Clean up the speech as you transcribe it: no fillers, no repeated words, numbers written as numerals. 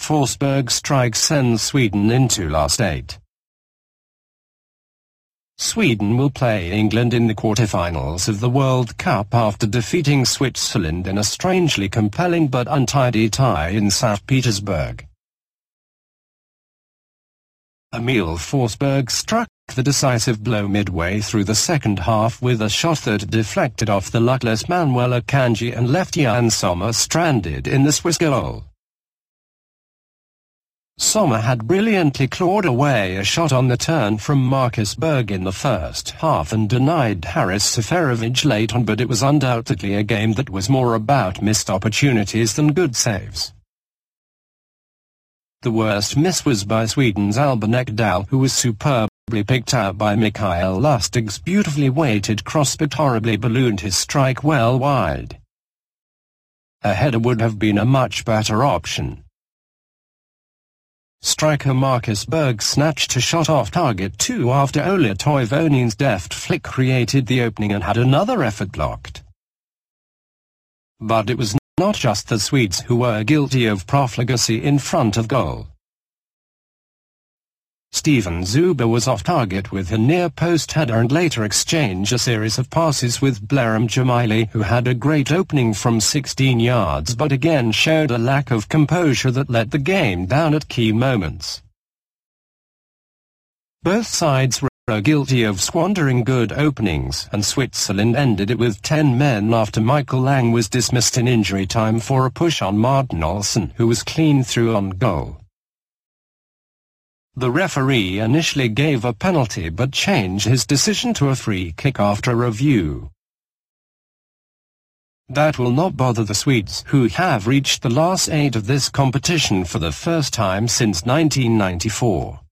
Forsberg's strike sends Sweden into last 8. Sweden will play England in the quarter-finals of the World Cup after defeating Switzerland in a strangely compelling but untidy tie in St. Petersburg. Emil Forsberg struck the decisive blow midway through the second half with a shot that deflected off the luckless Manuel Akanji and left Jan Sommer stranded in the Swiss goal. Sommer had brilliantly clawed away a shot on the turn from Marcus Berg in the first half and denied Haris Seferovic late on, but it was undoubtedly a game that was more about missed opportunities than good saves. The worst miss was by Sweden's Albin Ekdal, who was superbly picked out by Mikael Lustig's beautifully weighted cross but horribly ballooned his strike well wide. A header would have been a much better option. Striker Marcus Berg snatched a shot off target too after Ola Toivonen's deft flick created the opening and had another effort blocked. But it was not just the Swedes who were guilty of profligacy in front of goal. Steven Zuber was off target with a near-post header and later exchanged a series of passes with Blerem Jamili, who had a great opening from 16 yards but again showed a lack of composure that let the game down at key moments. Both sides were guilty of squandering good openings, and Switzerland ended it with 10 men after Michael Lang was dismissed in injury time for a push on Martin Olsson, who was clean through on goal. The referee initially gave a penalty but changed his decision to a free kick after review. That will not bother the Swedes, who have reached the last 8 of this competition for the first time since 1994.